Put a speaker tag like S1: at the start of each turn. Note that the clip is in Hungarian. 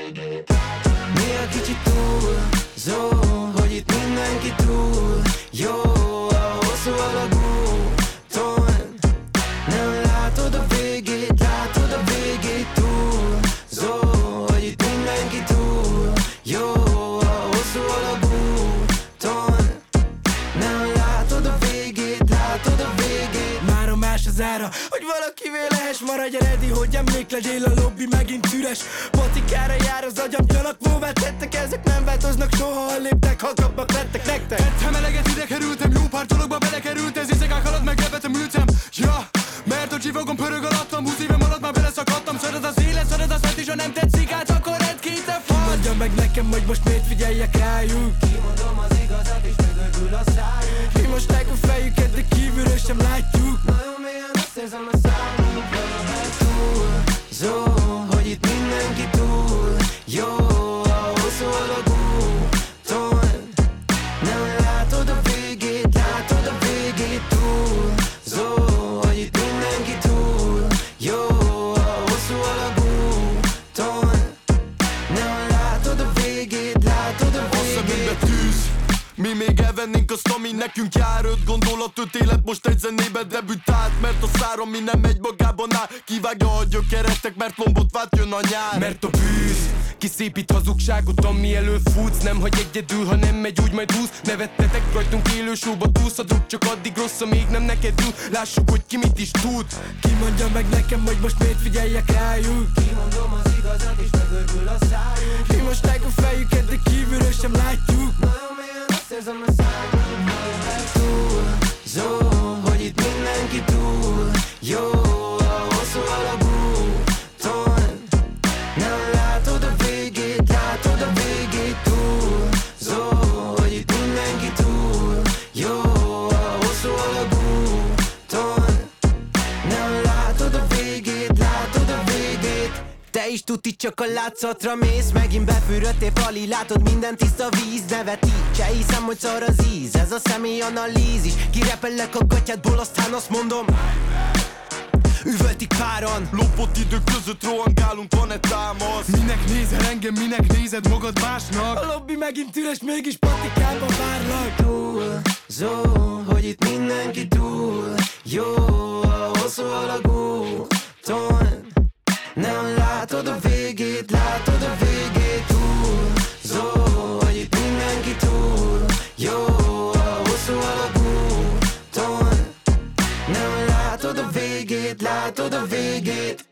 S1: Néha kicsit túlzó, hogy itt mindenki túl jó a hosszú alagúton. Nem látod a végét, látod a végét. Túlzó, hogy itt mindenki túl jó a hosszú alagúton. Nem látod a végét, látod a végét.
S2: Mára más az ára, hogy valakivé lehess. Maradj ready, hogy emlék legyél, a lobby megint üres. Patikára jár az agyam, gyanakvóvá tettek. Ezek nem változnak soha, ha léptek, halkabbak lettek nektek.
S3: Ettem eleget, ide kerültem, jó pár dologba belekerült. Ez izegák alatt meglevetem ültem, ja. Mert a csivógon pörög alattam, 20 évem alatt már beleszakadtam. Szarad az élet, szarad az is, ha nem tetszik át, akkor rendkét te fagy.
S2: Mondja meg nekem, hogy most miért figyeljek rájuk.
S1: Kimondom az igazat és megörgül a szájuk.
S2: Mi mosták a fejüket, de kívülről sem látjuk.
S1: Nagyon mélyen azt érzem a számunkra. Túlzó, hogy itt mindenki túl jó a hosszú alagúton. Nem látod a végét, látod a végét. Túlzó, hogy itt mindenki túl jó a hosszú alagúton. Nem látod a végét, látod a
S3: Hosszabb, mint
S1: végét.
S3: a tűz. Mi még elvennénk azt, ami nekünk jár. 5 gondolat, 5 élet most egy zenébe debütált. Mert a szára, mi nem megy magában áll. Kivágja a gyökeretek, mert lombot vált, jön a nyár.
S2: Mert a bűz kiszépít hazugságot, ami előfutsz. Nem hagy egyedül, ha nem megy, úgy majd húz. Nevettetek rajtunk élő showba, túlsz a drog, csak addig rossz, amíg nem neked jut. Lássuk, hogy ki mit is tud. Ki mondja meg nekem, hogy most miért figyeljek rájuk.
S1: Kimondom az igazat és megörgül a szájuk.
S2: Mi mosták a fejüket, de kívülről sem látjuk.
S1: Nagyon mélyen azt érzem a számunkra. Túlzó, hogy itt mindenki túl jó a hosszú alagúton. Nem látod a végét, látod a végét. Túlzó, hogy itt mindenki túl jó a hosszú alagúton. Nem látod a végét, látod a végét. Te is tuti, csak a látszatra mész. Megint befűröttél Pali, látod minden tiszta víz. Nevetíts, hiszem, hogy szar az íz. Ez a személyanalízis. Kirepellek a gatyádból, aztán azt mondom, üvöltik páran.
S3: Lopott idők között rohangálunk, van-e támasz?
S2: Minek nézel engem, minek nézed magad másnak? A lobby megint üres, mégis patikába várlak.
S1: Túlzó, hogy itt mindenki túl jó a hosszú alagúton. Nem látod a végét, látod a végét. Túlzó, hogy itt mindenki túl jó a hosszú alagúton. Nem látod a végét, látod a végét.